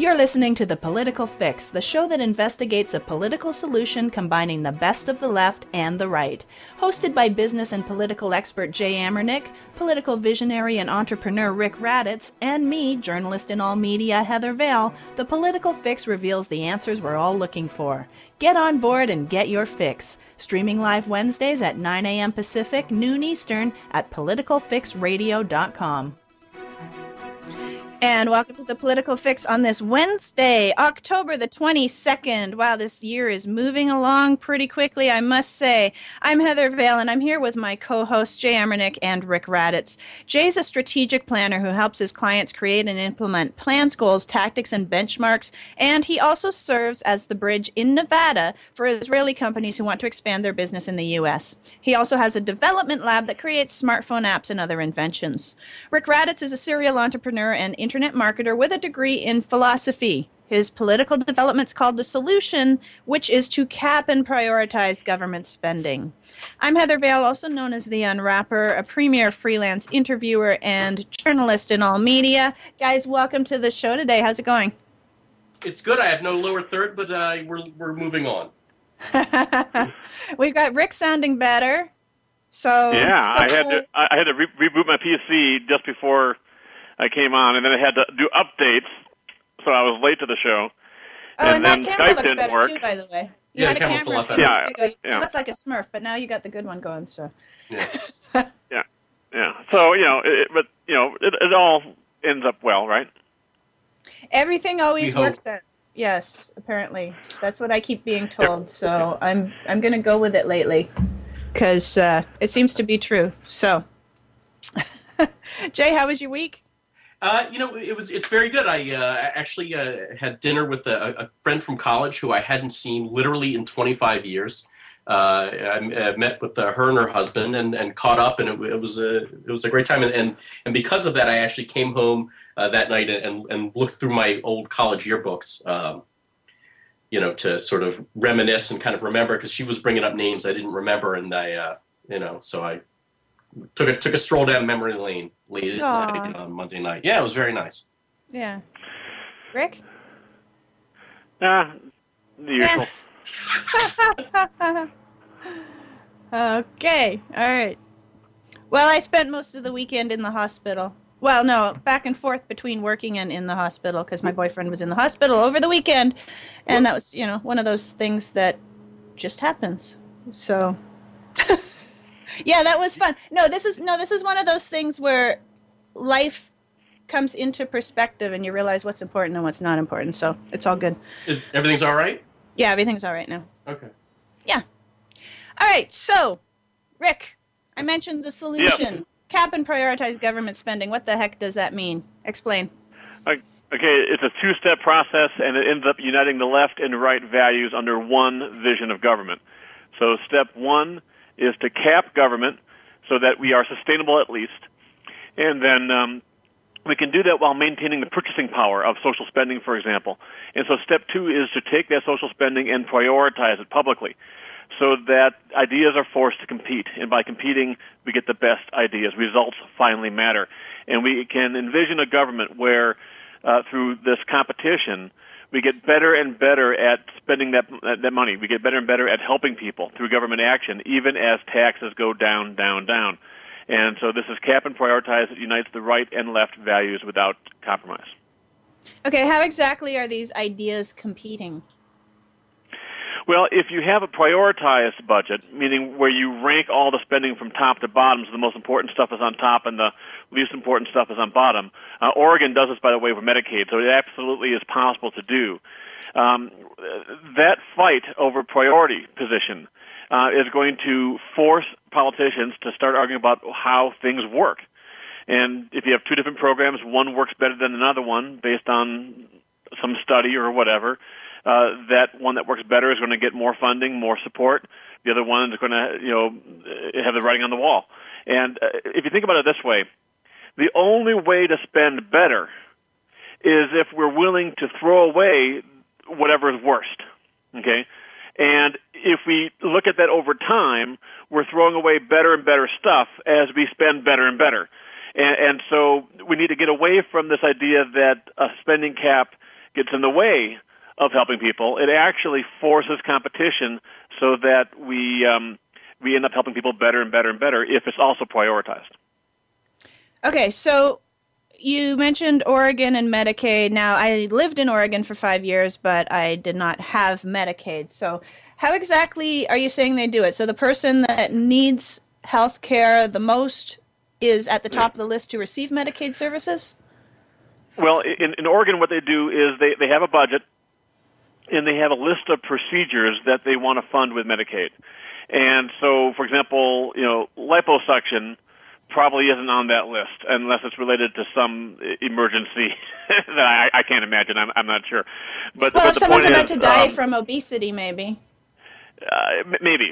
You're listening to The Political Fix, the show that investigates a political solution combining the best of the left and the right. Hosted by business and political expert Jay Amernick, political visionary and entrepreneur Rick Raditz, and me, journalist in all media Heather Vale, The Political Fix reveals the answers we're all looking for. Get on board and get your fix. Streaming live Wednesdays at 9 a.m. Pacific, noon Eastern at politicalfixradio.com. And welcome to The Political Fix on this Wednesday, October the 22nd. Wow, this year is moving along pretty quickly, I must say. I'm Heather Vale, and I'm here with my co-hosts Jay Amernick and Rick Raditz. Jay's a strategic planner who helps his clients create and implement plans, goals, tactics, and benchmarks, and he also serves as the bridge in Nevada for Israeli companies who want to expand their business in the U.S. He also has a development lab that creates smartphone apps and other inventions. Rick Raditz is a serial entrepreneur and internet marketer with a degree in philosophy. His political development's called The Solution, which is to cap and prioritize government spending. I'm Heather Vale, also known as The Unwrapper, a premier freelance interviewer and journalist in all media. Guys, welcome to the show today. How's it going? It's good. I have no lower third, but we're moving on. We've got Rick sounding better. I had to reboot my PC just before I came on, and then I had to do updates, so I was late to the show. Oh, and that camera looks better, too, by the way. You had the camera looks a lot better. You looked like a Smurf, but now you got the good one going, so. Yeah. So, it all ends up well, right? Everything always works out. Yes, apparently. That's what I keep being told, so I'm going to go with it lately, because it seems to be true. So, Jay, how was your week? It's very good. I actually had dinner with a friend from college who I hadn't seen literally in 25 years. I met with her and her husband and caught up, and it was a great time. And because of that, I actually came home that night and looked through my old college yearbooks, to sort of reminisce and kind of remember, because she was bringing up names I didn't remember, and so I took a stroll down memory lane late at night on Monday night. Yeah, it was very nice. Yeah. Rick? The usual. Okay. All right. Well, I spent most of the weekend in the hospital. Well, no, back and forth between working and in the hospital, because my boyfriend was in the hospital over the weekend, and that was, one of those things that just happens. So... Yeah, that was fun. This is one of those things where life comes into perspective and you realize what's important and what's not important. So it's all good. Everything's all right? Yeah, everything's all right now. Okay. Yeah. All right. So, Rick, I mentioned The Solution. Yep. Cap and prioritize government spending. What the heck does that mean? Explain. Okay, it's a two-step process, and it ends up uniting the left and right values under one vision of government. So step one is to cap government so that we are sustainable at least. And then we can do that while maintaining the purchasing power of social spending, for example. And so step two is to take that social spending and prioritize it publicly so that ideas are forced to compete. And by competing, we get the best ideas. Results finally matter. And we can envision a government where through this competition, we get better and better at spending that money. We get better and better at helping people through government action, even as taxes go down, down, down. And so this is cap and prioritize that unites the right and left values without compromise. Okay, how exactly are these ideas competing? Well, if you have a prioritized budget, meaning where you rank all the spending from top to bottom, so the most important stuff is on top and the least important stuff is on bottom. Oregon does this, by the way, with Medicaid, so it absolutely is possible to do. That fight over priority position is going to force politicians to start arguing about how things work. And if you have two different programs, one works better than another one based on some study or whatever, that one that works better is going to get more funding, more support. The other one is going to, have the writing on the wall. And if you think about it this way, the only way to spend better is if we're willing to throw away whatever is worst, okay? And if we look at that over time, we're throwing away better and better stuff as we spend better and better. And so we need to get away from this idea that a spending cap gets in the way of helping people. It actually forces competition so that we end up helping people better and better and better if it's also prioritized. Okay, so you mentioned Oregon and Medicaid. Now, I lived in Oregon for 5 years, but I did not have Medicaid. So how exactly are you saying they do it? So the person that needs health care the most is at the top of the list to receive Medicaid services? Well, in Oregon, what they do is they have a budget, and they have a list of procedures that they want to fund with Medicaid. And so, for example, liposuction probably isn't on that list unless it's related to some emergency that I can't imagine. I'm not sure. But if the someone's point about is, to die from obesity, maybe. Maybe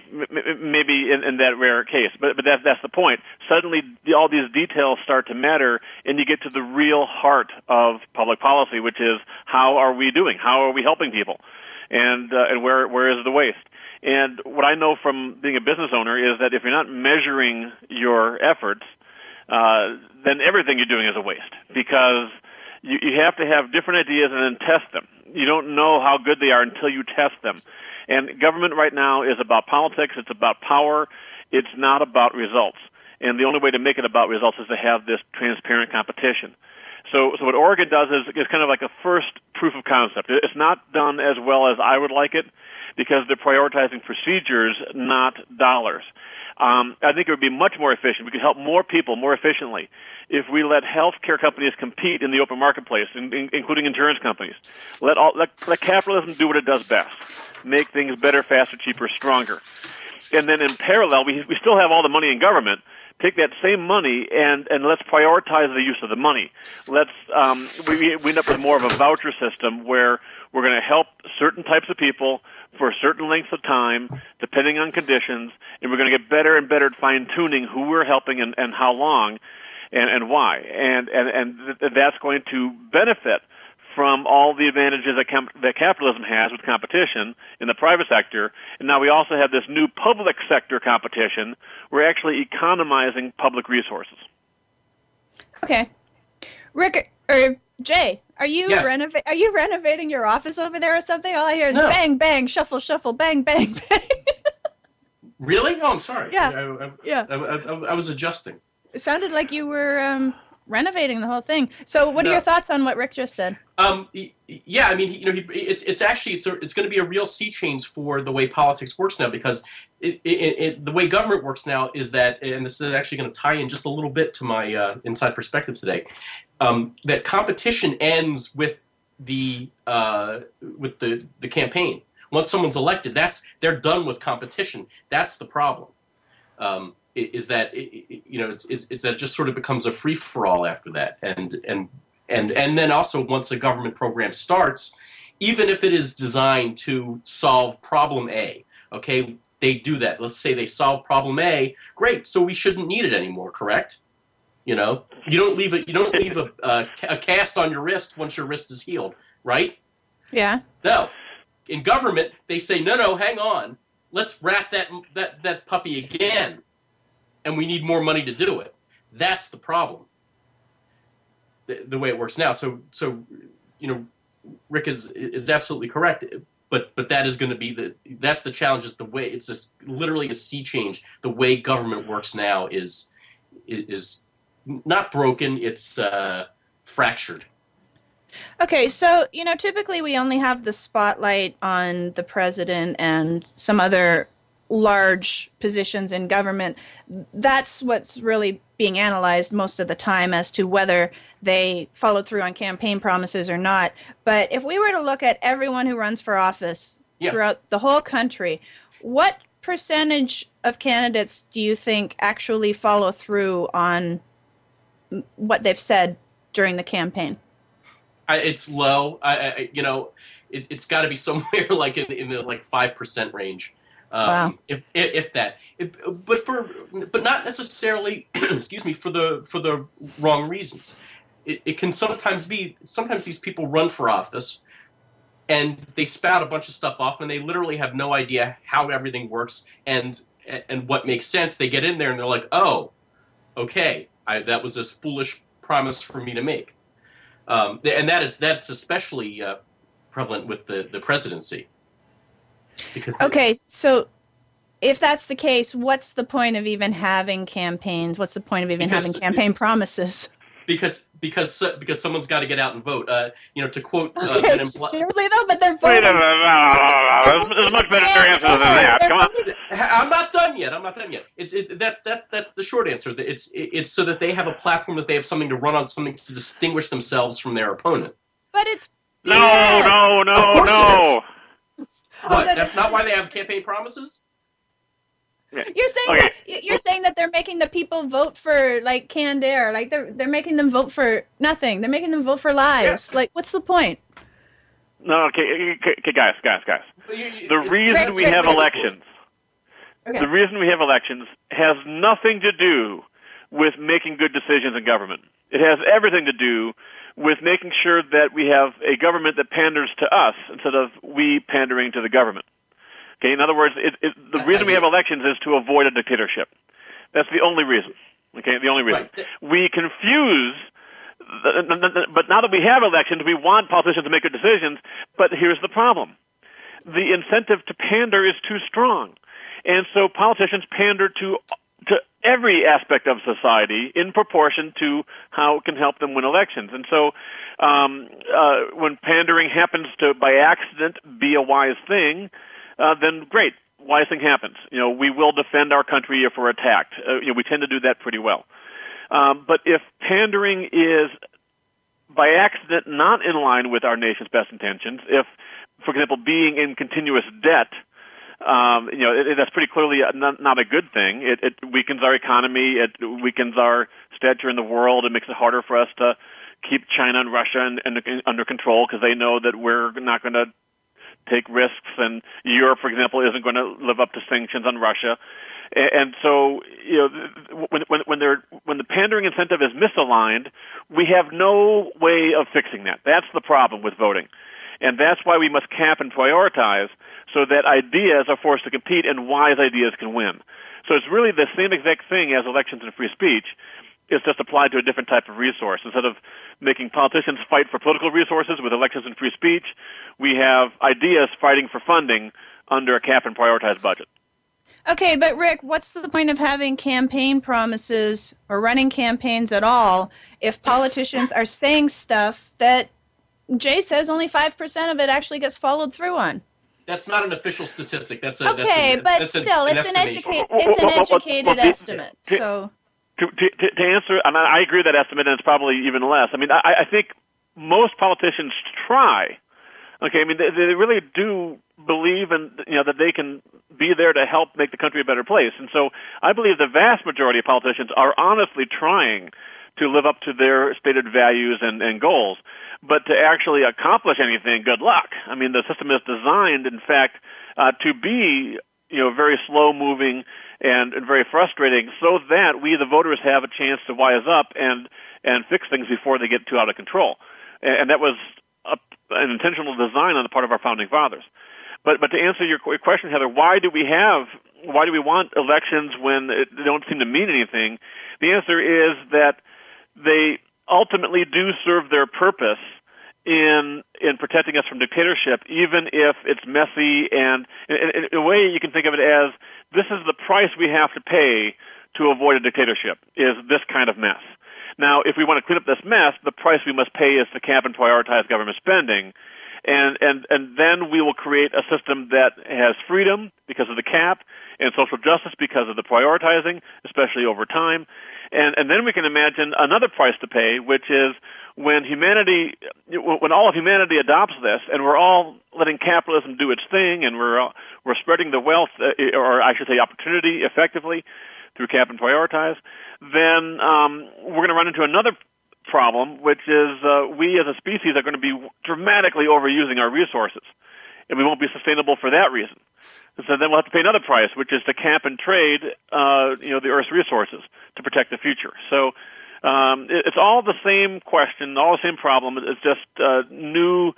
in that rare case, but that's the point. Suddenly, all these details start to matter, and you get to the real heart of public policy, which is how are we doing? How are we helping people? And where is the waste? And what I know from being a business owner is that if you're not measuring your efforts, then everything you're doing is a waste, because you have to have different ideas and then test them. You don't know how good they are until you test them. And government right now is about politics. It's about power. It's not about results. And the only way to make it about results is to have this transparent competition. So what Oregon does is kind of like a first proof of concept. It's not done as well as I would like it because they're prioritizing procedures, not dollars. I think it would be much more efficient. We could help more people more efficiently if we let healthcare companies compete in the open marketplace, including insurance companies. Let capitalism do what it does best: make things better, faster, cheaper, stronger. And then in parallel, we still have all the money in government. Take that same money and let's prioritize the use of the money. We end up with more of a voucher system where we're going to help certain types of people for certain lengths of time, depending on conditions, and we're going to get better and better at fine-tuning who we're helping and how long and why. And that's going to benefit from all the advantages that capitalism has with competition in the private sector. And now we also have this new public sector competition. We're actually economizing public resources. Okay. Rick, or Jay, are you Yes. are you renovating your office over there or something? All I hear is No. bang, bang, shuffle, shuffle, bang, bang, bang. Really? Oh, I'm sorry. Yeah. Yeah. I was adjusting. It sounded like you were renovating the whole thing. So what are your thoughts on what Rick just said? Yeah, I mean, it's going to be a real sea change for the way politics works now, because the way government works now is that, and this is actually going to tie in just a little bit to my inside perspective today, that competition ends with the campaign. Once someone's elected, they're done with competition. That's the problem. Is that it's that it just sort of becomes a free for all after that, and then also once a government program starts, even if it is designed to solve problem A, okay, they do that. Let's say they solve problem A, great. So we shouldn't need it anymore, correct? You don't leave a cast on your wrist once your wrist is healed, right? Yeah. No, in government they say no, hang on, let's wrap that puppy again. And we need more money to do it. That's the problem. The way it works now. So Rick is absolutely correct. But that is going to be that's the challenge. Is the way it's just literally a sea change. The way government works now is not broken. It's fractured. Okay, so typically we only have the spotlight on the president and some other large positions in government. That's what's really being analyzed most of the time as to whether they followed through on campaign promises or not. But if we were to look at everyone who runs for office throughout the whole country, what percentage of candidates do you think actually follow through on what they've said during the campaign? It's low. It's got to be somewhere like in the 5% range. Wow. If that, but not necessarily. Excuse me, for the wrong reasons. It can sometimes these people run for office, and they spout a bunch of stuff off, and they literally have no idea how everything works and what makes sense. They get in there and they're like, oh, okay, that was a foolish promise for me to make, and that's especially prevalent with the presidency. Because okay, so if that's the case, what's the point of even having campaigns? What's the point of even having campaign promises? Because someone's got to get out and vote. To quote, seriously though, but they're voting. There's a much better answer than that. Come on. I'm not done yet. That's the short answer. It's so that they have a platform, that they have something to run on, something to distinguish themselves from their opponent. But it's no. Of course it is. What? Oh, That's not why they have campaign promises? Yeah. You're saying that they're making the people vote for like canned air, like they're making them vote for nothing. They're making them vote for lies. Yeah. Like, what's the point? No, okay, guys. The reason we have elections, the reason we have elections has nothing to do with making good decisions in government. It has everything to do with making sure that we have a government that panders to us instead of we pandering to the government. Okay, in other words, the reason we have elections is to avoid a dictatorship. That's the only reason. Okay, the only reason. Right. We confuse, but now that we have elections, we want politicians to make good decisions, but here's the problem. The incentive to pander is too strong. And so politicians pander to every aspect of society in proportion to how it can help them win elections. And so when pandering happens to, by accident, be a wise thing, then great, wise thing happens. We will defend our country if we're attacked. We tend to do that pretty well. But if pandering is, by accident, not in line with our nation's best intentions, if, for example, being in continuous debt, that's pretty clearly not a good thing. It weakens our economy. It weakens our stature in the world. It makes it harder for us to keep China and Russia under control because they know that we're not going to take risks, and Europe, for example, isn't going to live up to sanctions on Russia. And so, when the pandering incentive is misaligned, we have no way of fixing that. That's the problem with voting. And that's why we must cap and prioritize so that ideas are forced to compete and wise ideas can win. So it's really the same exact thing as elections and free speech. It's just applied to a different type of resource. Instead of making politicians fight for political resources with elections and free speech, we have ideas fighting for funding under a cap and prioritize budget. Okay, but Rick, what's the point of having campaign promises or running campaigns at all if politicians are saying stuff that Jay says only 5% of it actually gets followed through on? That's not an official statistic. But still, it's an educated estimate. So. To answer, and I agree with that estimate, and it's probably even less. I mean, I think most politicians try. Okay, I mean, they really do believe in that they can be there to help make the country a better place, and so I believe the vast majority of politicians are honestly trying to live up to their stated values and goals. But to actually accomplish anything, good luck. I mean, the system is designed, in fact, to be very slow-moving and very frustrating, so that we, the voters, have a chance to wise up and fix things before they get too out of control. And that was an intentional design on the part of our founding fathers. But to answer your question, Heather, why do we want elections when they don't seem to mean anything? The answer is that they ultimately do serve their purpose in protecting us from dictatorship, even if it's messy. And in a way, you can think of it as this is the price we have to pay to avoid a dictatorship, is this kind of mess. Now, if we want to clean up this mess, the price we must pay is to cap and prioritize government spending. And then we will create a system that has freedom because of the cap and social justice because of the prioritizing, especially over time. And then we can imagine another price to pay, which is when all of humanity adopts this, and we're all letting capitalism do its thing, and we're spreading the wealth, or I should say opportunity, effectively through cap and prioritize, then we're going to run into another problem, which is we as a species are going to be dramatically overusing our resources, and we won't be sustainable for that reason. And so then we'll have to pay another price, which is to cap and trade, the Earth's resources to protect the future. So it's all the same question, all the same problem. It's just new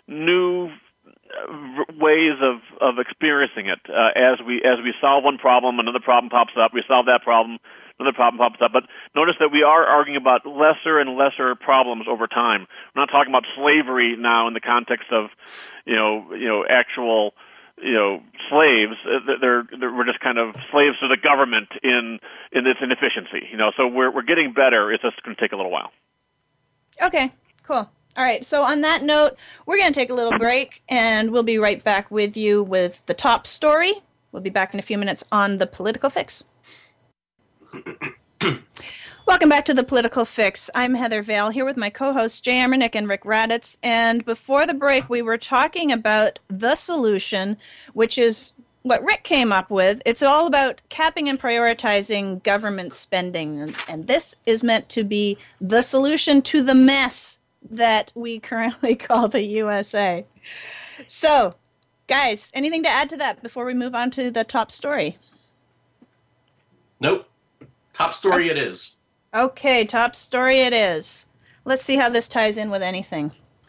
ways of experiencing it. As we solve one problem, another problem pops up. We solve that problem, another problem pops up. But notice that we are arguing about lesser and lesser problems over time. We're not talking about slavery now in the context of, actual, slaves. We're just kind of slaves to the government in its inefficiency. So we're getting better. It's just going to take a little while. Okay, cool. All right, so on that note, we're going to take a little break, and we'll be right back with you with the top story. We'll be back in a few minutes on the Political Fix. Welcome back to the Political Fix. I'm Heather Vale here with my co-hosts Jay Emernick and Rick Raditz. And before the break, we were talking about the solution, which is what Rick came up with. It's all about capping and prioritizing government spending. And this is meant to be the solution to the mess that we currently call the USA. So, guys, anything to add to that before we move on to the top story? Nope. Top story it is. Okay, top story it is. Let's see how this ties in with anything.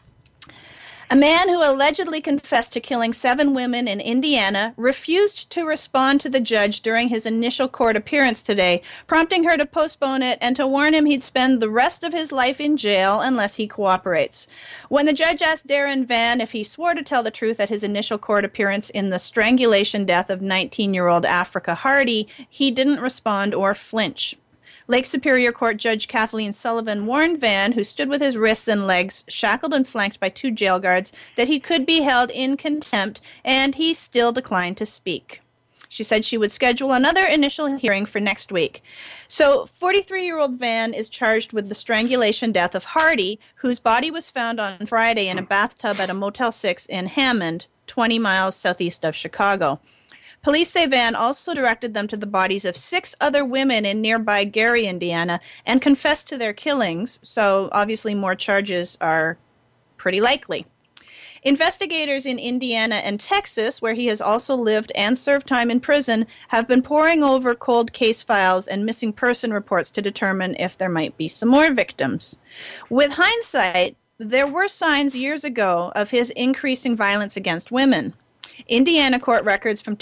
A man who allegedly confessed to killing 7 women in Indiana refused to respond to the judge during his initial court appearance today, prompting her to postpone it and to warn him he'd spend the rest of his life in jail unless he cooperates. When the judge asked Darren Vann if he swore to tell the truth at his initial court appearance in the strangulation death of 19-year-old Africa Hardy, he didn't respond or flinch. Lake Superior Court Judge Kathleen Sullivan warned Vann, who stood with his wrists and legs shackled and flanked by 2 jail guards, that he could be held in contempt, and he still declined to speak. She said she would schedule another initial hearing for next week. So 43-year-old Vann is charged with the strangulation death of Hardy, whose body was found on Friday in a bathtub at a Motel 6 in Hammond, 20 miles southeast of Chicago. Police say Vann also directed them to the bodies of 6 other women in nearby Gary, Indiana, and confessed to their killings, so obviously more charges are pretty likely. Investigators in Indiana and Texas, where he has also lived and served time in prison, have been poring over cold case files and missing person reports to determine if there might be some more victims. With hindsight, there were signs years ago of his increasing violence against women. Indiana court records from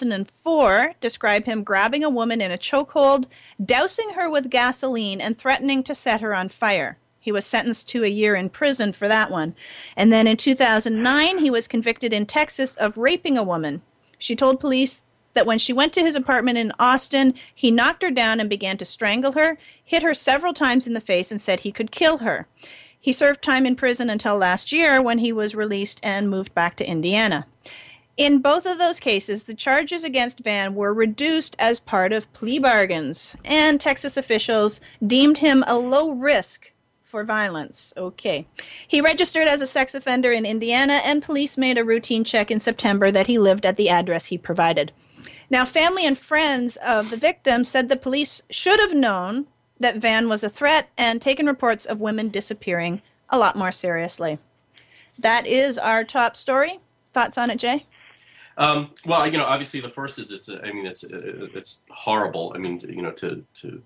2004 describe him grabbing a woman in a chokehold, dousing her with gasoline, and threatening to set her on fire. He was sentenced to a year in prison for that one. And then in 2009, he was convicted in Texas of raping a woman. She told police that when she went to his apartment in Austin, he knocked her down and began to strangle her, hit her several times in the face, and said he could kill her. He served time in prison until last year when he was released and moved back to Indiana. In both of those cases, the charges against Vann were reduced as part of plea bargains, and Texas officials deemed him a low risk for violence. Okay. He registered as a sex offender in Indiana, and police made a routine check in September that he lived at the address he provided. Now, family and friends of the victim said the police should have known that Vann was a threat and taken reports of women disappearing a lot more seriously. That is our top story. Thoughts on it, Jay? Well, obviously the first is it's horrible. I mean, to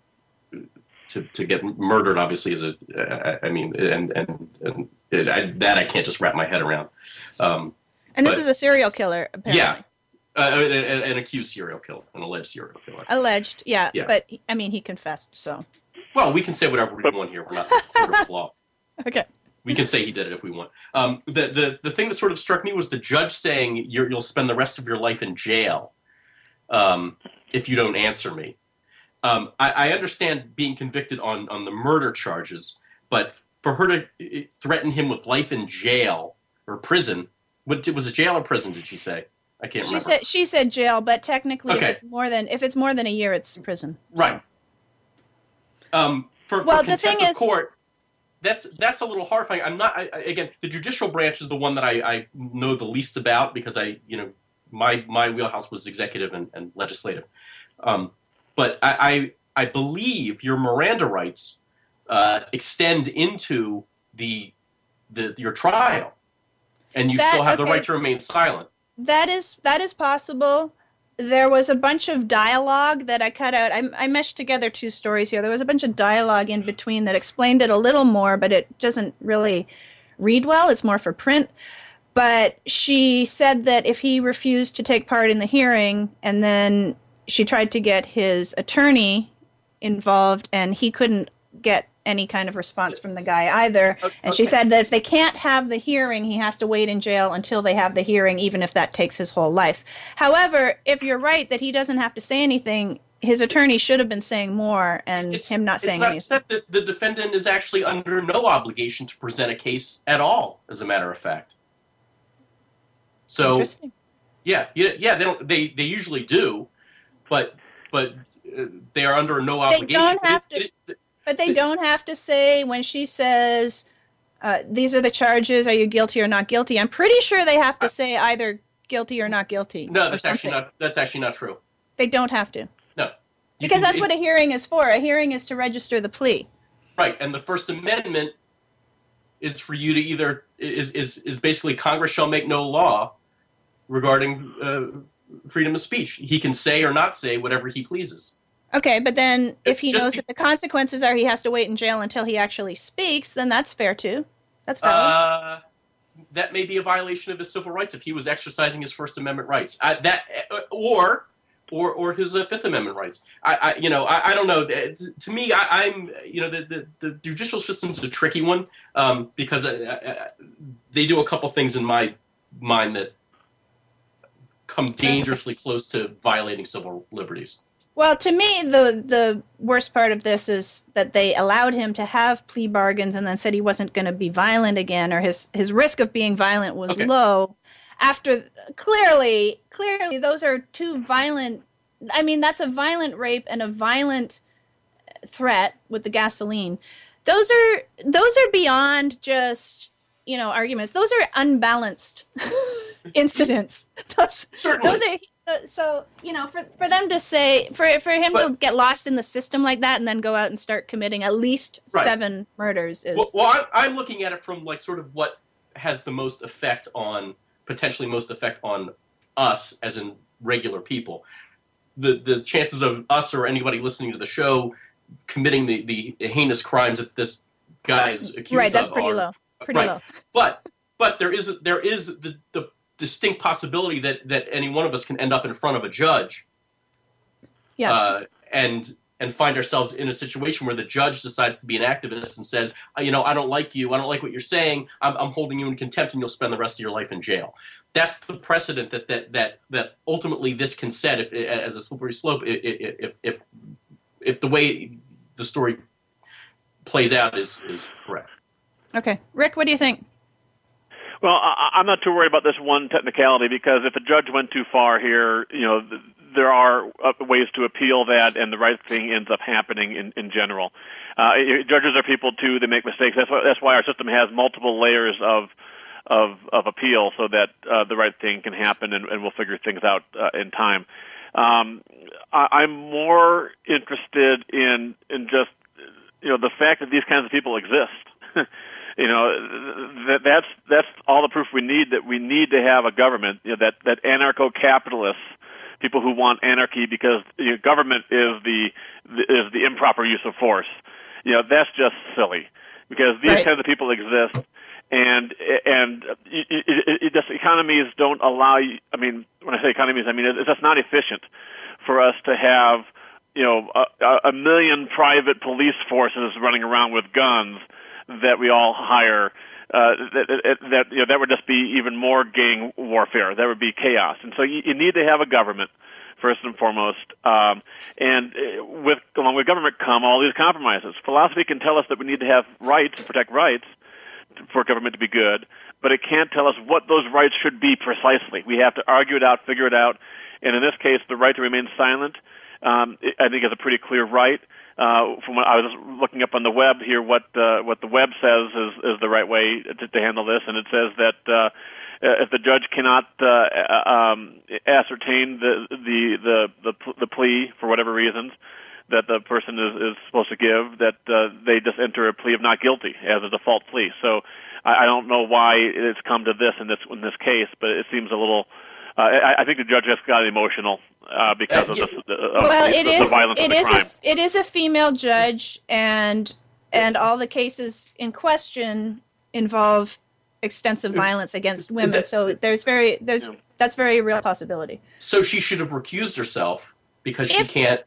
get murdered obviously is that I can't just wrap my head around. And this is a serial killer, apparently. Yeah. An accused serial killer, an alleged serial killer. Alleged, yeah. But I mean, he confessed, so. Well, we can say whatever we want here. We're not in the court of law. Okay. We can say he did it if we want. The thing that sort of struck me was the judge saying you'll spend the rest of your life in jail if you don't answer me. I understand being convicted on the murder charges, but for her to threaten him with life in jail or prison, was it jail or prison? Did she say? I can't remember. She said jail, but technically, okay. if it's more than a year, it's prison. Right. For contempt of court. That's a little horrifying. Again, the judicial branch is the one that I know the least about because my wheelhouse was executive and legislative. But I believe your Miranda rights extend into your trial, and you still have the right to remain silent. That is possible. There was a bunch of dialogue that I cut out. I meshed together 2 stories here. There was a bunch of dialogue in between that explained it a little more, but it doesn't really read well. It's more for print. But she said that if he refused to take part in the hearing, and then she tried to get his attorney involved, and he couldn't get any kind of response from the guy either. And she said that if they can't have the hearing, he has to wait in jail until they have the hearing, even if that takes his whole life. However, if you're right that he doesn't have to say anything, his attorney should have been saying more, and him not saying anything. It's not said that the defendant is actually under no obligation to present a case at all, as a matter of fact. So, Interesting. yeah, they usually do, but they are under no obligation. They don't have to. But they don't have to say when she says, these are the charges, are you guilty or not guilty? I'm pretty sure they have to say either guilty or not guilty. No, that's actually not true. They don't have to. No. Because that's what a hearing is for. A hearing is to register the plea. Right, and the First Amendment is for you to either, is basically Congress shall make no law regarding freedom of speech. He can say or not say whatever he pleases. Okay, but then if he knows that the consequences are he has to wait in jail until he actually speaks, then that's fair too. That's valid. That may be a violation of his civil rights if he was exercising his First Amendment rights. Or his Fifth Amendment rights. I don't know. To me, I'm the judicial system's a tricky one because they do a couple things in my mind that come dangerously close to violating civil liberties. Well, to me, the worst part of this is that they allowed him to have plea bargains and then said he wasn't going to be violent again, or his risk of being violent was low. After clearly, those are two violent. I mean, that's a violent rape and a violent threat with the gasoline. Those are beyond just arguments. Those are unbalanced incidents. Certainly. Those are. So, for them to say, for him to get lost in the system like that and then go out and start committing at least 7 murders is... Well, I'm looking at it from sort of what has the most effect on, potentially most effect on us as in regular people. The chances of us or anybody listening to the show committing the heinous crimes that this guy is accused of. Right, that's pretty low. Low. But there is the distinct possibility that any one of us can end up in front of a judge, and find ourselves in a situation where the judge decides to be an activist and says, I don't like you, I don't like what you're saying, I'm holding you in contempt, and you'll spend the rest of your life in jail. That's the precedent that ultimately this can set as a slippery slope if the way the story plays out is correct. Okay, Rick, what do you think? Well, I'm not too worried about this one technicality because if a judge went too far here, there are ways to appeal that, and the right thing ends up happening in general. Judges are people too; they make mistakes. That's why our system has multiple layers of appeal, so that the right thing can happen, and we'll figure things out in time. I'm more interested in just the fact that these kinds of people exist. That's all the proof we need that we need to have a government, that anarcho-capitalists, people who want anarchy because government is the improper use of force. That's just silly because these kinds of people exist, and just economies don't allow you. I mean, when I say economies, I mean it's just not efficient for us to have a million private police forces running around with guns that we all hire, that would just be even more gang warfare. That would be chaos. And so you need to have a government, first and foremost. And along with government come all these compromises. Philosophy can tell us that we need to have rights, protect rights, for government to be good, but it can't tell us what those rights should be precisely. We have to argue it out, figure it out. And in this case, the right to remain silent, I think is a pretty clear right. From what I was looking up on the web here, what the web says is the right way to handle this, and it says that if the judge cannot ascertain the plea for whatever reasons that the person is supposed to give, that they just enter a plea of not guilty as a default plea. So I don't know why it's come to this in this case, but it seems a little. I think the judge just got emotional because of the violence of the crime. It is a female judge, and all the cases in question involve extensive violence against women. So that's very real possibility. So she should have recused herself because she can't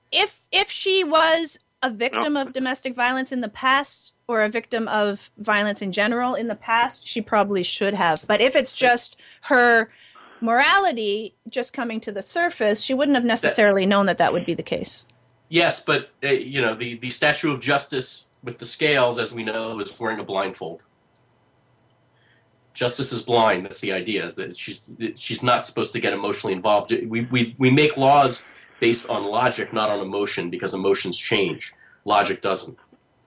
if she was a victim of domestic violence in the past or a victim of violence in general in the past, she probably should have. But if it's just her morality just coming to the surface, she wouldn't have necessarily known that would be the case. Yes, but the statue of justice with the scales, as we know, is wearing a blindfold. Justice is blind. That's the idea. Is that she's not supposed to get emotionally involved. We make laws based on logic, not on emotion, because emotions change. Logic doesn't.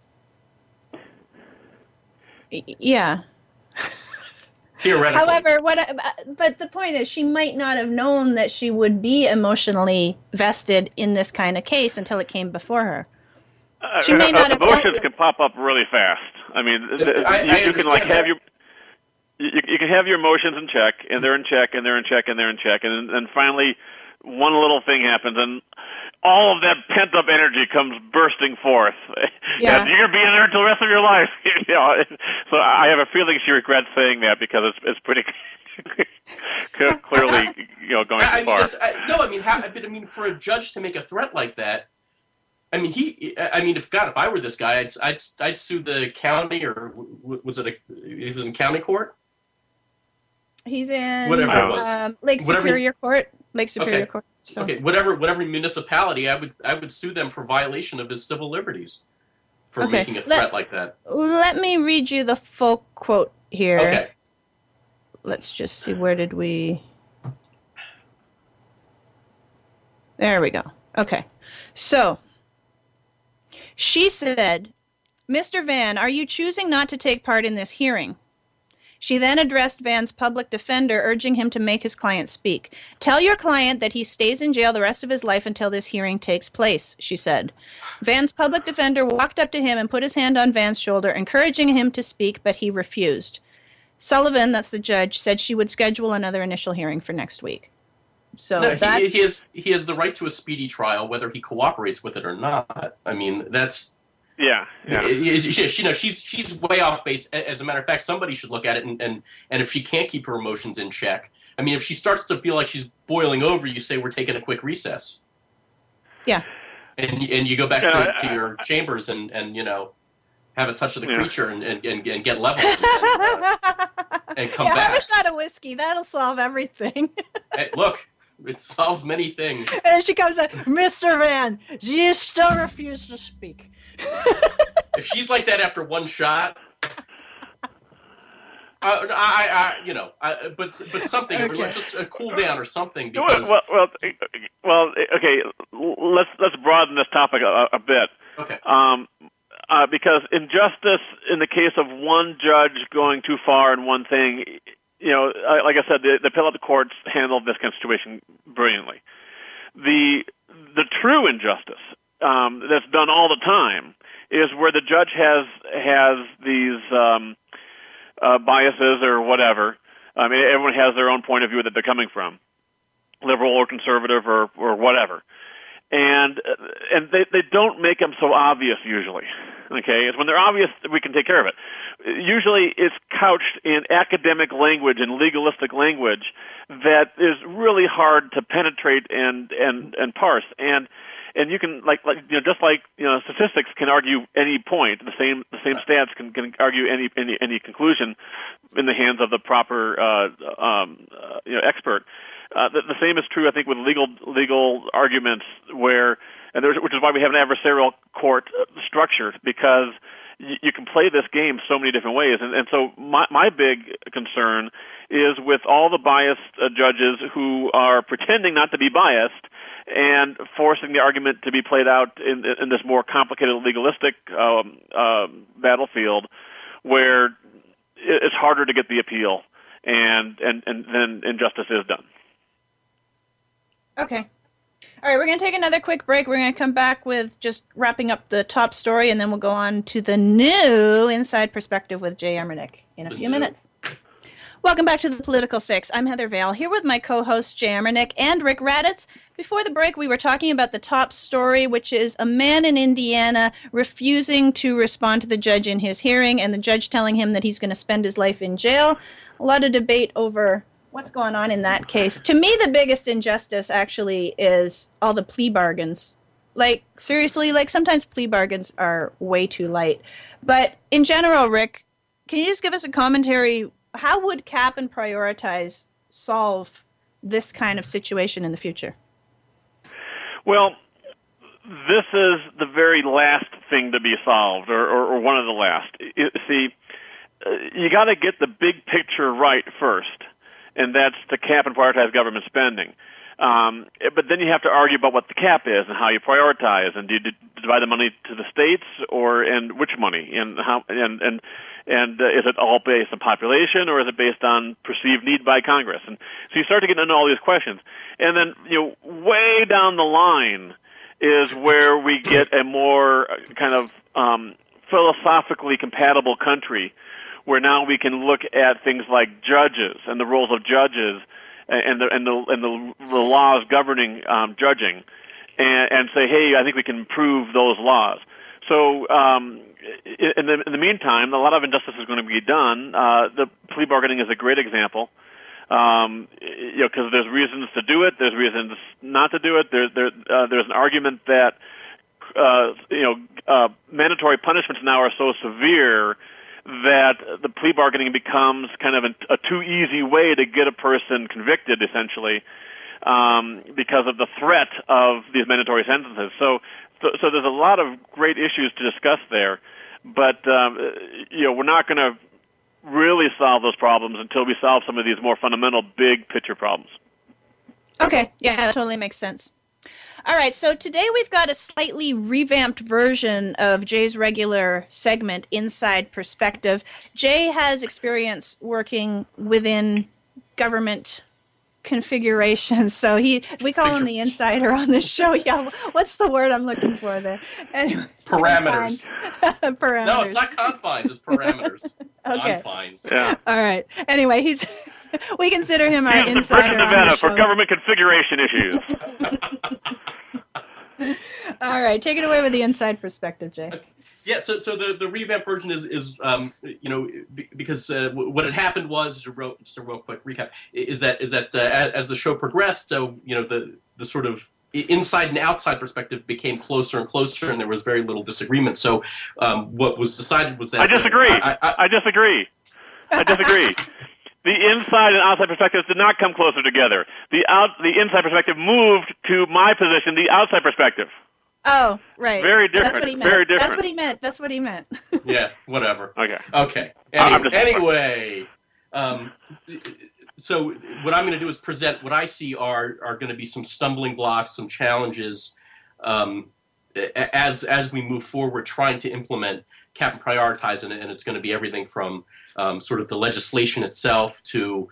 Yeah. Theoretically. However, but the point is, she might not have known that she would be emotionally vested in this kind of case until it came before her. She may not have. Emotions can pop up really fast. I mean, you can like have your. You can have your emotions in check, and they're in check, and they're in check, and they're in check, and then finally one little thing happens, and all of that pent-up energy comes bursting forth. Yeah. And you're going to be in there until the rest of your life. So I have a feeling she regrets saying that because it's pretty clearly going too far. I mean, for a judge to make a threat like that, if I were this guy, I'd sue the county, or he was in county court? He's in whatever it was. Lake Superior Court. Lake Superior Court. So. Okay, whatever municipality, I would sue them for violation of his civil liberties for making a threat like that. Let me read you the full quote here. Okay. Let's just see, where did we... There we go. Okay. So, she said, "Mr. Van, are you choosing not to take part in this hearing?" She then addressed Van's public defender, urging him to make his client speak. "Tell your client that he stays in jail the rest of his life until this hearing takes place," she said. Van's public defender walked up to him and put his hand on Van's shoulder, encouraging him to speak, but he refused. Sullivan, that's the judge, said she would schedule another initial hearing for next week. So he has the right to a speedy trial, whether he cooperates with it or not. I mean, that's... Yeah. She's way off base. As a matter of fact, somebody should look at it, and if she can't keep her emotions in check, I mean, if she starts to feel like she's boiling over, you say, "We're taking a quick recess." Yeah. And you go back to your chambers and have a touch of the creature and get level and come back. Have a shot of whiskey. That'll solve everything. Hey, look. It solves many things. And then she comes up, "Mr. Van, you still refuse to speak." If she's like that after one shot, but something, okay. Just a cool down or something. Because okay. Let's broaden this topic a bit. Okay. Because injustice in the case of one judge going too far in one thing, like I said, the appellate courts handled this kind of situation brilliantly. The true injustice that's done all the time is where the judge has these biases or whatever. I mean, everyone has their own point of view that they're coming from, liberal or conservative or whatever, and they don't make them so obvious usually. Okay, it's when they're obvious that we can take care of it. Usually, it's couched in academic language and legalistic language that is really hard to penetrate and parse. And you can just like statistics can argue any point. The same stats can argue any conclusion in the hands of the proper expert. The same is true, I think, with legal arguments which is why we have an adversarial court structure, because you can play this game so many different ways. And so my big concern is with all the biased judges who are pretending not to be biased and forcing the argument to be played out in this more complicated legalistic battlefield where it's harder to get the appeal and then injustice is done. Okay. All right, we're going to take another quick break. We're going to come back with just wrapping up the top story, and then we'll go on to the new Inside Perspective with Jay Emernick in a few minutes. Welcome back to The Political Fix. I'm Heather Vale, here with my co-hosts Jay Emernick and Rick Raditz. Before the break, we were talking about the top story, which is a man in Indiana refusing to respond to the judge in his hearing, and the judge telling him that he's going to spend his life in jail. A lot of debate over what's going on in that case. To me, the biggest injustice actually is all the plea bargains Like, seriously, like sometimes plea bargains are way too light. But in general, Rick, can you just give us a commentary? How would cap and prioritize solve this kind of situation in the future? Well, this is the very last thing to be solved, or one of the last. You got to get the big picture right first, and that's to cap and prioritize government spending. But then you have to argue about what the cap is and how you prioritize, and do you divide the money to the states, and which money, and how, and is it all based on population, or is it based on perceived need by Congress? And so you start to get into all these questions, and then way down the line is where we get a more kind of philosophically compatible country, where now we can look at things like judges and the roles of judges and the laws governing judging, and say, hey, I think we can improve those laws. So in the meantime, a lot of injustice is going to be done. The plea bargaining is a great example. Because there's reasons to do it, there's reasons not to do it. There's an argument that mandatory punishments now are so severe that the plea bargaining becomes kind of a too easy way to get a person convicted, essentially, because of the threat of these mandatory sentences. So there's a lot of great issues to discuss there, but we're not going to really solve those problems until we solve some of these more fundamental big picture problems. Okay, yeah, that totally makes sense. All right, so today we've got a slightly revamped version of Jay's regular segment, Inside Perspective. Jay has experience working within government configurations, so we call him the insider on this show. Yeah, what's the word I'm looking for there? Anyway, parameters. Parameters. No, it's not confines, it's parameters. Okay. Confines. Yeah. All right. Anyway, we consider him our insider Nevada on the show. for government configuration issues. All right, take it away with the inside perspective, Jay. Yeah, so the revamped version is because what had happened was, just a real quick recap, is that as the show progressed, the sort of inside and outside perspective became closer and closer, and there was very little disagreement. So what was decided was that I disagree. I disagree. The inside and outside perspectives did not come closer together. The inside perspective moved to my position, the outside perspective. Oh, right. Very different. That's what he meant. Very different. That's what he meant. Yeah, whatever. Okay. Anyway, so what I'm going to do is present what I see are going to be some stumbling blocks, some challenges as we move forward trying to implement cap and prioritize, and it's going to be everything from sort of the legislation itself to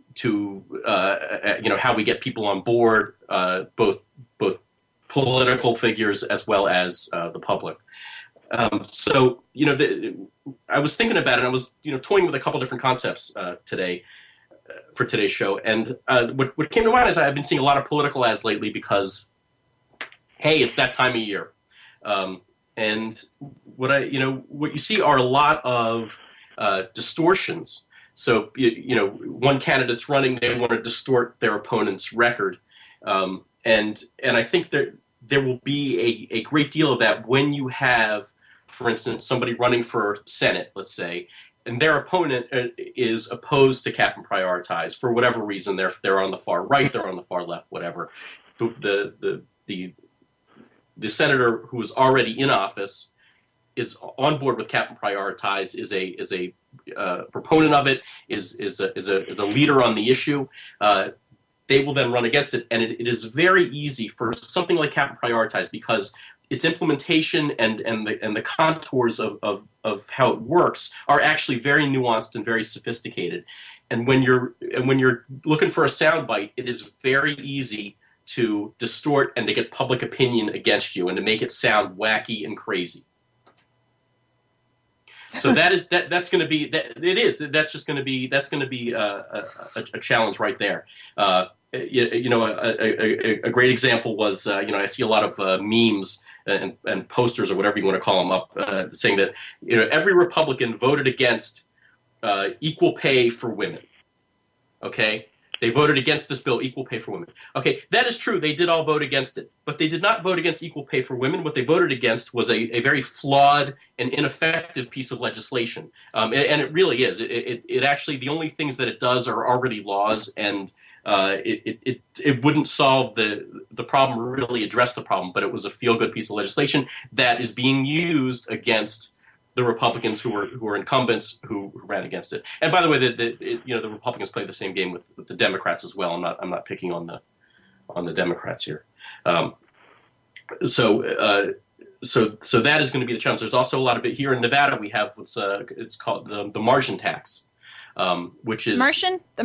how we get people on board, both political figures as well as the public. So I was thinking about it, and I was toying with a couple different concepts today for today's show, and what came to mind is I've been seeing a lot of political ads lately because, hey, it's that time of year, and what you see are a lot of distortions. So one candidate's running, they want to distort their opponent's record, and I think there will be a great deal of that when you have, for instance, somebody running for Senate, let's say, and their opponent is opposed to cap and prioritize for whatever reason. They're on the far right, they're on the far left, whatever. The senator who is already in office is on board with cap and prioritize, is a proponent of it, is a leader on the issue. They will then run against it, and it is very easy for something like cap and prioritize because its implementation and the contours of how it works are actually very nuanced and very sophisticated. And when you're looking for a soundbite, it is very easy to distort and to get public opinion against you and to make it sound wacky and crazy. So that's going to be that's going to be a challenge right there. A great example was I see a lot of memes and posters or whatever you want to call them up saying that every Republican voted against equal pay for women. Okay, They voted against this bill, equal pay for women. Okay, that is true. They did all vote against it. But they did not vote against equal pay for women. What they voted against was a very flawed and ineffective piece of legislation. And it really is. It actually, the only things that it does are already laws, and it wouldn't solve the problem or really address the problem, but it was a feel-good piece of legislation that is being used against the Republicans who were incumbents who ran against it. And by the way, the Republicans play the same game with the Democrats as well. I'm not picking on the Democrats here. So that is going to be the challenge. There's also a lot of it here in Nevada. We have it's called the margin tax, which is the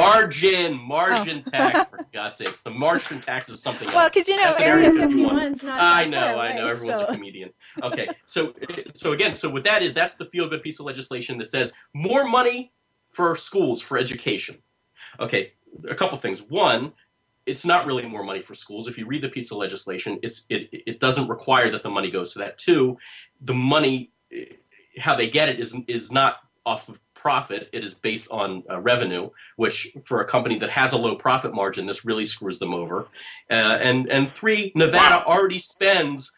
margin tax. For God's sakes, the margin tax is something else. Well, because Area 51's not. I know. Everyone's a comedian. Okay, so what that is, that's the feel-good piece of legislation that says more money for schools, for education. Okay, a couple things. One, it's not really more money for schools. If you read the piece of legislation, it doesn't require that the money goes to that. Two, the money, how they get it is not off of profit. It is based on revenue, which for a company that has a low profit margin, this really screws them over. And three, Nevada already spends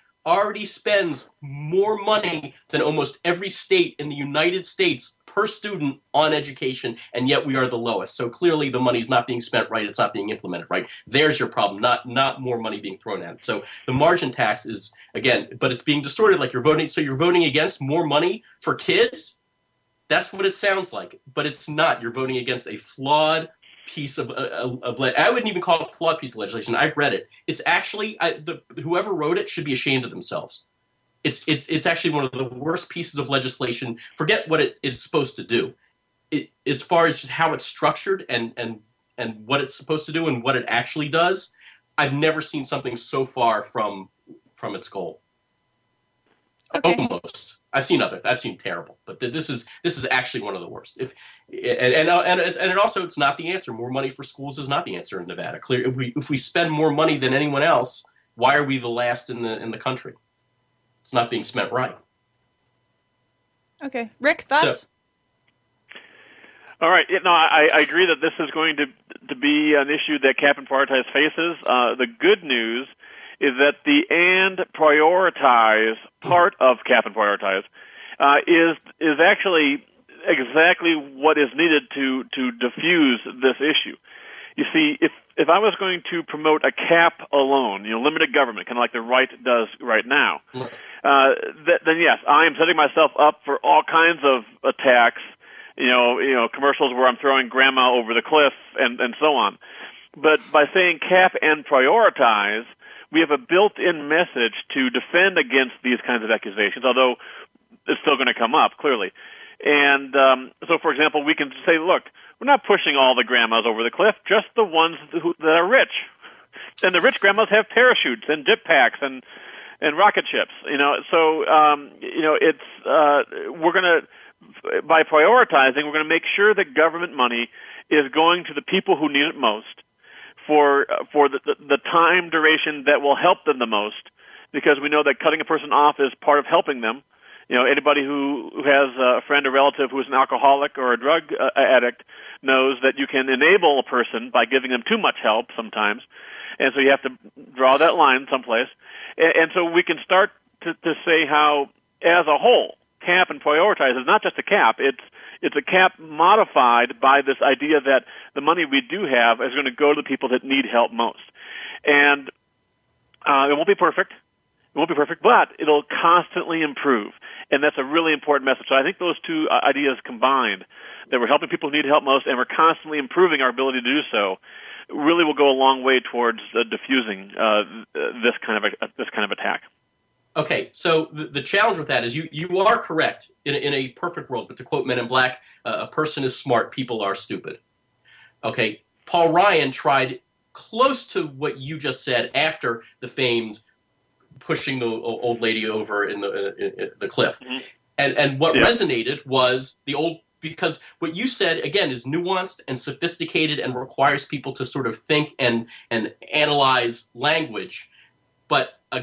more money than almost every state in the United States per student on education, and yet we are the lowest. So clearly the money's not being spent right, it's not being implemented right. There's your problem, not more money being thrown at it. So the margin tax is, again, but it's being distorted like you're voting against more money for kids? That's what it sounds like, but it's not. You're voting against a flawed piece of I wouldn't even call it a flawed piece of legislation. I've read it. It's actually whoever wrote it should be ashamed of themselves. It's actually one of the worst pieces of legislation. Forget what it is supposed to do. As far as just how it's structured and what it's supposed to do and what it actually does, I've never seen something so far from its goal. Okay. Almost. I've seen terrible, but this is actually one of the worst. And also it's not the answer. More money for schools is not the answer in Nevada. Clear, if we spend more money than anyone else, why are we the last in the country? It's not being spent right. Okay, Rick, thoughts? So, all right. I agree that this is going to be an issue that Cap and Prioritize faces. The good news is that the and prioritize part of Cap and Prioritize is actually exactly what is needed to diffuse this issue. You see, if I was going to promote a cap alone, limited government, kind of like the right does right now, then yes, I am setting myself up for all kinds of attacks. Commercials where I'm throwing grandma over the cliff and so on. But by saying cap and prioritize, we have a built-in message to defend against these kinds of accusations, although it's still going to come up, clearly. And so, for example, we can say, look, we're not pushing all the grandmas over the cliff, just the ones that are rich. And the rich grandmas have parachutes and dip packs and rocket ships. So it's we're going to, by prioritizing, we're going to make sure that government money is going to the people who need it most, for the time duration that will help them the most, because we know that cutting a person off is part of helping them. Anybody who has a friend or relative who is an alcoholic or a drug addict knows that you can enable a person by giving them too much help sometimes, and so you have to draw that line someplace. And so we can start to say how, as a whole, cap and prioritize is not just a cap, it's a cap modified by this idea that the money we do have is going to go to the people that need help most. And it won't be perfect. It won't be perfect, but it'll constantly improve. And that's a really important message. So I think those two ideas combined, that we're helping people who need help most and we're constantly improving our ability to do so, really will go a long way towards diffusing this kind of attack. Okay, so the challenge with that is you are correct in a perfect world, but to quote Men in Black, a person is smart, people are stupid. Okay, Paul Ryan tried close to what you just said after the famed pushing the old lady over in the cliff. Mm-hmm. And what resonated was because what you said, again, is nuanced and sophisticated and requires people to sort of think and analyze language. But a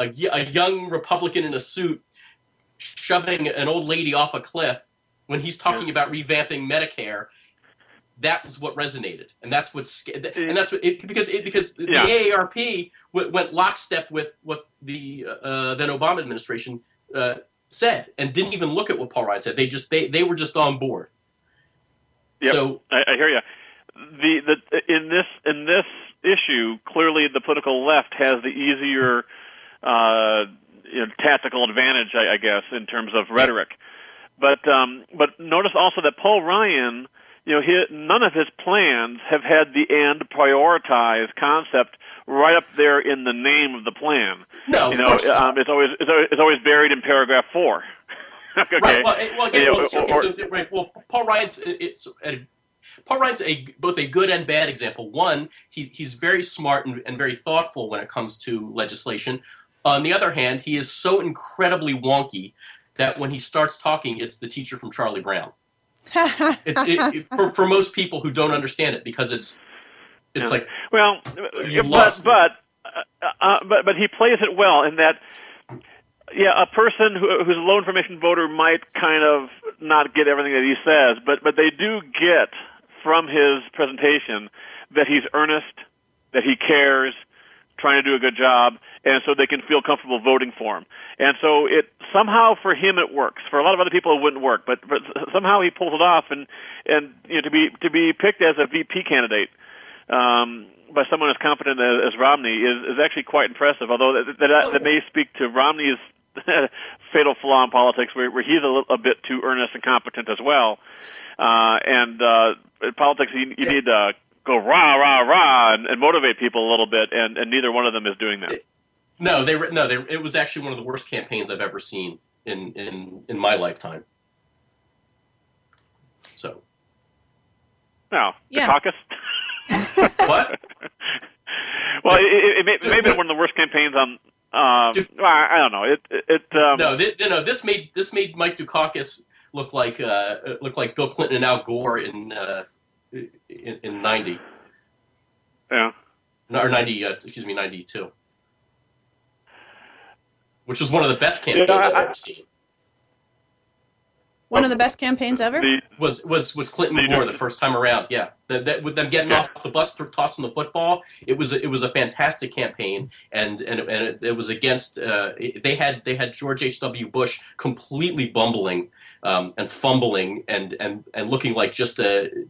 young Republican in a suit shoving an old lady off a cliff when he's talking about revamping Medicare, that was what resonated, and that's what's and that's what because the AARP went lockstep with what the then Obama administration said, and didn't even look at what Paul Ryan said. They were just on board. Yep. So I hear you. In this issue, clearly the political left has the easier tactical advantage, I guess, in terms of rhetoric. But notice also that Paul Ryan, none of his plans have had the end prioritized concept right up there in the name of the plan. No, it's always buried in paragraph 4. Okay. Right. Well, Paul Ryan's both a good and bad example. One, he's very smart and very thoughtful when it comes to legislation. On the other hand, he is so incredibly wonky that when he starts talking, it's the teacher from Charlie Brown. For most people who don't understand it, because it's like, well, but he plays it well in that. Yeah, a person who's a low information voter might kind of not get everything that he says, but they do get from his presentation that he's earnest, that he cares, trying to do a good job, and so they can feel comfortable voting for him. And so somehow for him it works. For a lot of other people it wouldn't work, but somehow he pulls it off, and to be picked as a VP candidate by someone as competent as Romney is actually quite impressive. Although that may speak to Romney's fatal flaw in politics, where he's a bit too earnest and competent as well. And in politics, you need to go rah rah rah and motivate people a little bit, and neither one of them is doing that. It was actually one of the worst campaigns I've ever seen in my lifetime. So, the caucus. What? Well, it may have been one of the worst campaigns on. I don't know. This made Mike Dukakis look like Bill Clinton and Al Gore in 90. Yeah. Or 92. Which was one of the best campaigns I've ever seen. One of the best campaigns ever? Was Clinton and Gore the first time around? Yeah, with them getting off the bus, tossing the football. It was a fantastic campaign, and it was against. They had George H.W. Bush completely bumbling and fumbling and looking like it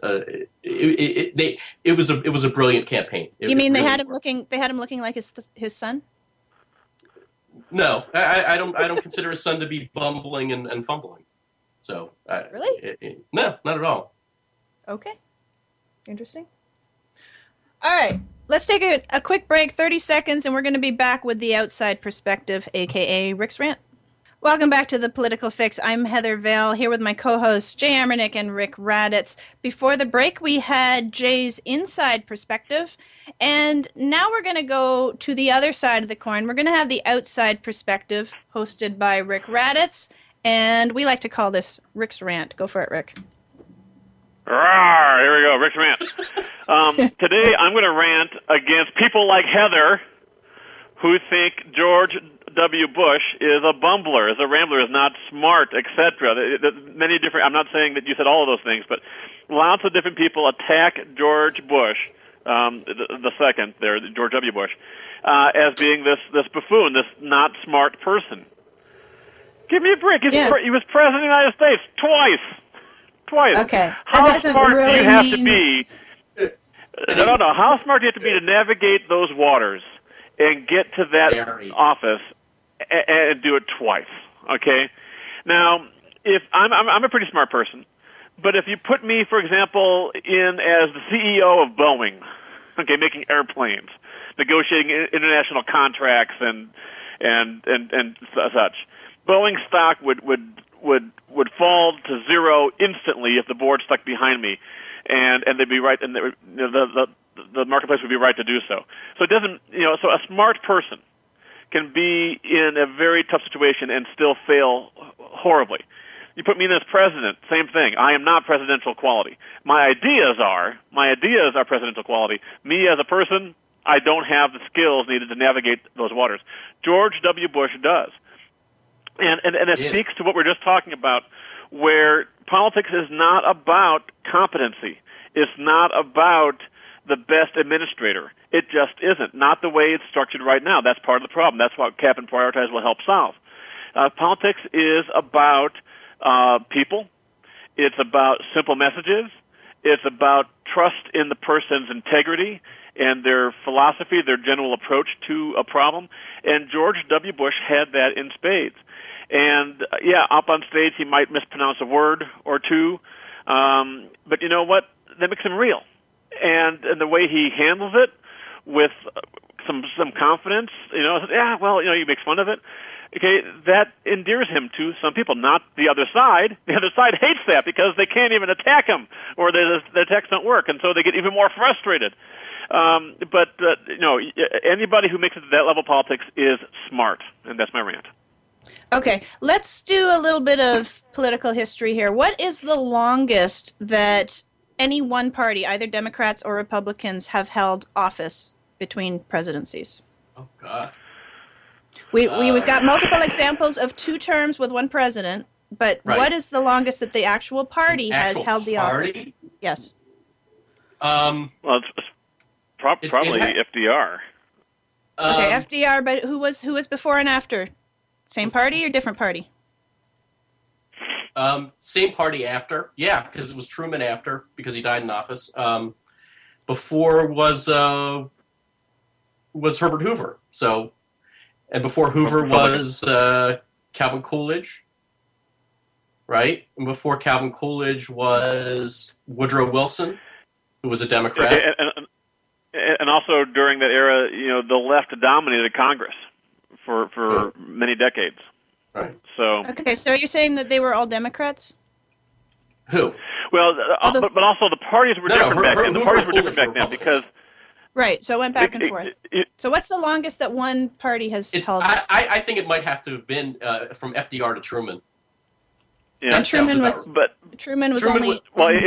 was a brilliant campaign. You mean they had him looking like his son? No, I don't consider his son to be bumbling and fumbling. So really? No, not at all. Okay, interesting. All right, let's take a quick break, 30 seconds, and we're going to be back with the outside perspective, aka Rick's Rant. Welcome back to the Political Fix. I'm Heather Vale, here with my co-hosts Jay Amernick and Rick Raditz. Before the break, we had Jay's inside perspective, and now we're going to go to the other side of the coin. We're going to have the outside perspective, hosted by Rick Raditz. And we like to call this Rick's Rant. Go for it, Rick. Rawr, here we go, Rick's Rant. Today I'm going to rant against people like Heather who think George W. Bush is a bumbler, is a rambler, is not smart, etc. Many different. I'm not saying that you said all of those things, but lots of different people attack George Bush, the second there, George W. Bush, as being this buffoon, this not smart person. Give me a break. He was president of the United States twice. Okay. How smart do you have to be? No. How smart do you have to be to navigate those waters and get to that office and do it twice? Okay. Now, if I'm a pretty smart person, but if you put me, for example, in as the CEO of Boeing, okay, making airplanes, negotiating international contracts and such. Boeing stock would fall to zero instantly if the board stuck behind me, and they'd be right, and the marketplace would be right to do so. So it doesn't, so a smart person can be in a very tough situation and still fail horribly. You put me in as president, same thing. I am not presidential quality. My ideas are presidential quality. Me as a person, I don't have the skills needed to navigate those waters. George W. Bush does. And it speaks to what we're just talking about, where politics is not about competency. is not about the best administrator. It just isn't. Not the way it's structured right now. That's part of the problem. That's what Cap and Prioritize will help solve. Politics is about people. It's about simple messages. It's about trust in the person's integrity and their philosophy, their general approach to a problem. And George W. Bush had that in spades. And, up on stage he might mispronounce a word or two, but you know what? That makes him real. And the way he handles it with some confidence, he makes fun of it. Okay, that endears him to some people, not the other side. The other side hates that because they can't even attack him, or the attacks don't work, and so they get even more frustrated. But anybody who makes it to that level of politics is smart, and that's my rant. Okay, let's do a little bit of political history here. What is the longest that any one party, either Democrats or Republicans, have held office between presidencies? Oh, God. We've got multiple examples of 2 terms with one president, but right. What is the longest that the actual party has held the office? Yes. Well, it's probably FDR. Okay, FDR, but who was before and after? Same party or different party? Same party after. Yeah, because it was Truman after, because he died in office. Before was Herbert Hoover. So, and before Hoover was Calvin Coolidge, right? And before Calvin Coolidge was Woodrow Wilson, who was a Democrat. And also during that era, the left dominated Congress for many decades. Right. So. Okay, so are you saying that they were all Democrats? Who? Well, but also the parties were different back then. The parties were different back then because. Right, so it went back and forth. So what's the longest that one party has held? I think it might have to have been from FDR to Truman. Yeah, and Truman was only.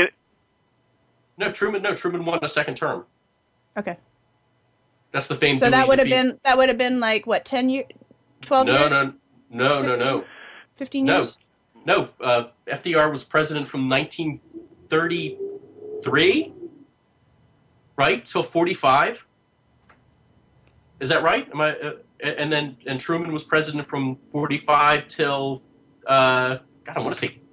Truman won a second term. Okay. That's the famed. So that would have been like what, 10 years, 12 years? No. 15 years. No. FDR was president from 1933. Right, till 45. Is that right? Am I? And Truman was president from 45 till I want to say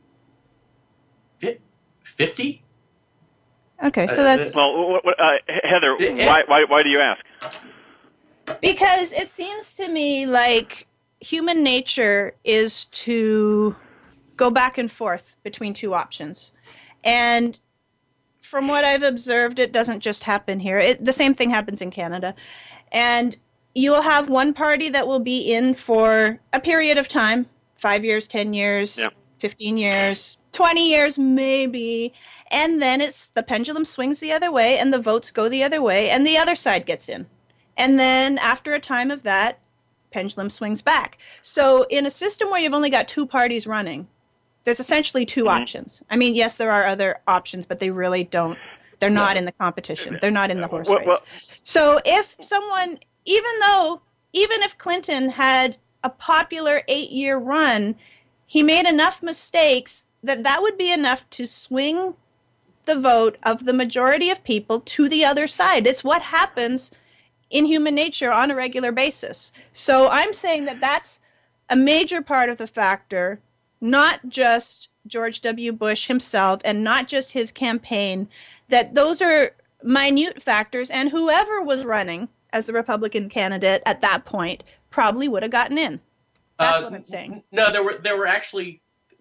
50. Okay, so that's Heather. Why do you ask? Because it seems to me like human nature is to go back and forth between 2 options, and from what I've observed, it doesn't just happen here. The same thing happens in Canada. And you will have one party that will be in for a period of time, 5 years, 10 years, 15 years, 20 years maybe. And then the pendulum swings the other way and the votes go the other way and the other side gets in. And then after a time of that, pendulum swings back. So in a system where you've only got 2 parties running, there's essentially 2 options. I mean, yes, there are other options, but they really don't. They're not in the competition. They're not in the horse race. So if someone, even if Clinton had a popular 8-year run, he made enough mistakes that would be enough to swing the vote of the majority of people to the other side. It's what happens in human nature on a regular basis. So I'm saying that that's a major part of the factor. Not just George W. Bush himself and not just his campaign, that those are minute factors, and whoever was running as the Republican candidate at that point probably would have gotten in. That's what I'm saying. No, there were actually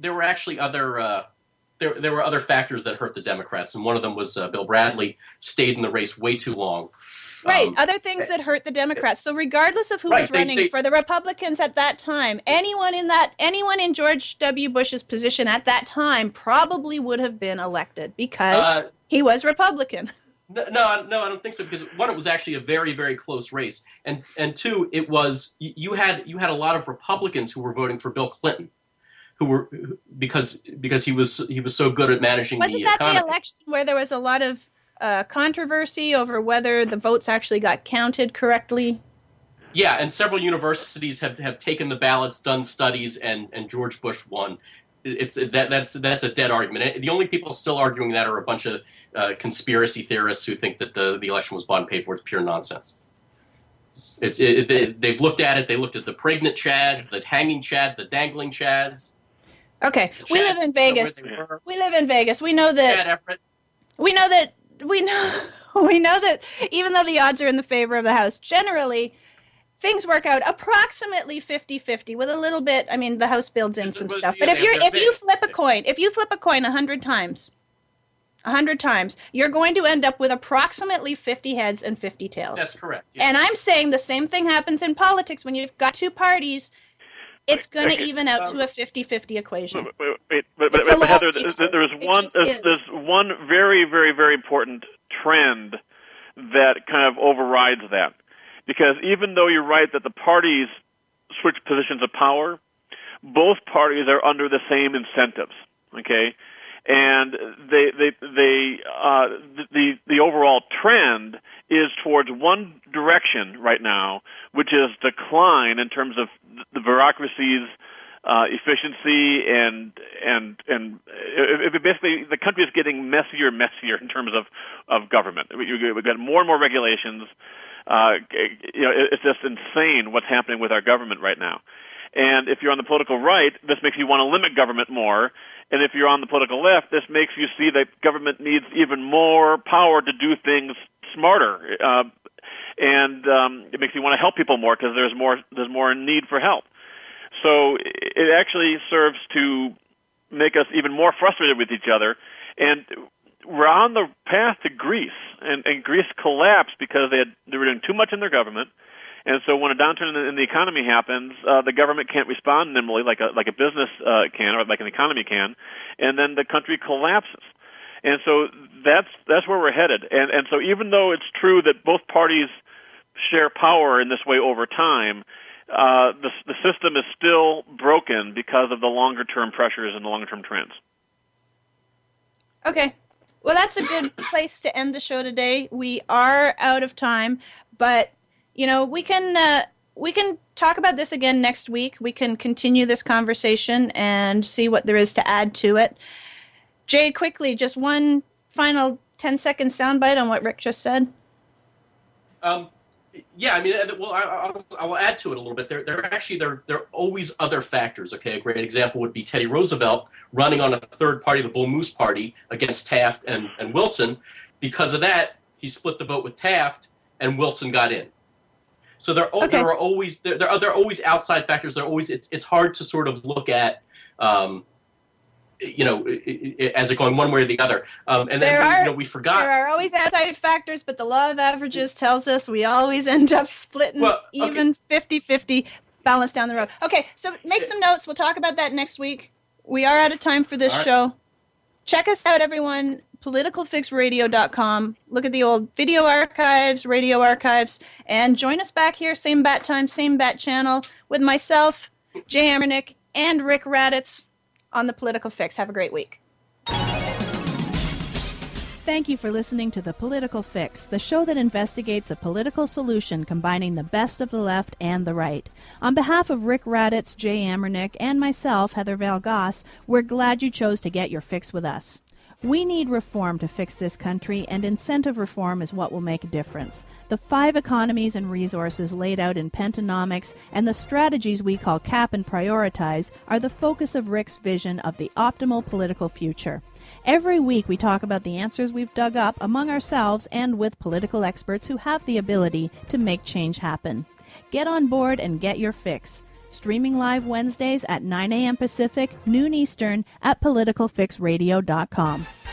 other there were other factors that hurt the Democrats, and one of them was Bill Bradley stayed in the race way too long. Right, other things that hurt the Democrats. So regardless of who was running for the Republicans at that time, anyone in George W. Bush's position at that time probably would have been elected because he was Republican. No, I don't think so. Because one, it was actually a very, very close race, and 2, it was you had a lot of Republicans who were voting for Bill Clinton, who were because he was so good at managing the economy. Wasn't that the election where there was a lot of controversy over whether the votes actually got counted correctly? Yeah, and several universities have taken the ballots, done studies, and George Bush won. That's a dead argument. The only people still arguing that are a bunch of conspiracy theorists who think that the election was bought and paid for. It's pure nonsense. They've looked at it. They looked at the pregnant Chads, the hanging Chads, the dangling Chads. Okay, we live in Vegas. We live in Vegas. We know that. Chad Everett. We know that even though the odds are in the favor of the House, generally things work out approximately 50-50 with a little bit. I mean, the House builds in some stuff. But if you flip a coin 100 times, you're going to end up with approximately 50 heads and 50 tails. That's correct. Yeah. And I'm saying the same thing happens in politics when you've got two parties. It's going to even out to a 50-50 equation. But Heather, there's one very, very, very important trend that kind of overrides that. Because even though you're right that the parties switch positions of power, both parties are under the same incentives. Okay, and the overall trend is towards one direction right now, which is decline in terms of the bureaucracy's efficiency and basically the country is getting messier in terms of government. We've got more and more regulations. It's just insane what's happening with our government right now. And if you're on the political right, this makes you want to limit government more. And if you're on the political left, this makes you see that government needs even more power to do things smarter. And it makes you want to help people more because there's more need for help. So it actually serves to make us even more frustrated with each other. And we're on the path to Greece, and Greece collapsed because they were doing too much in their government. And so when a downturn in the economy happens, the government can't respond nimbly like a business can or like an economy can, and then the country collapses. And so that's where we're headed. And so even though it's true that both parties share power in this way over time, the system is still broken because of the longer-term pressures and the longer-term trends. Okay. Well, that's a good place to end the show today. We are out of time, but we can talk about this again next week. We can continue this conversation and see what there is to add to it. Jay, quickly, just one final 10-second soundbite on what Rick just said. Yeah, I mean, well, I will add to it a little bit. There are always other factors. Okay, a great example would be Teddy Roosevelt running on a third party, the Bull Moose Party, against Taft and Wilson. Because of that, he split the vote with Taft, and Wilson got in. So there are always outside factors. It's hard to sort of look at. As it going one way or the other. And then we forgot. There are always outside factors, but the law of averages tells us we always end up splitting even 50-50 balance down the road. Okay, so make some notes. We'll talk about that next week. We are out of time for this show. Check us out, everyone. PoliticalFixRadio.com. Look at the old video archives, radio archives, and join us back here, same bat time, same bat channel, with myself, Jay Ammernick, and Rick Raditz on the Political Fix. Have a great week. Thank you for listening to The Political Fix, the show that investigates a political solution combining the best of the left and the right. On behalf of Rick Raditz, Jay Ammernick, and myself, Heather Valgoss, we're glad you chose to get your fix with us. We need reform to fix this country, and incentive reform is what will make a difference. The 5 economies and resources laid out in Pentanomics and the strategies we call cap and prioritize are the focus of Rick's vision of the optimal political future. Every week we talk about the answers we've dug up among ourselves and with political experts who have the ability to make change happen. Get on board and get your fix. Streaming live Wednesdays at 9 a.m. Pacific, noon Eastern at politicalfixradio.com.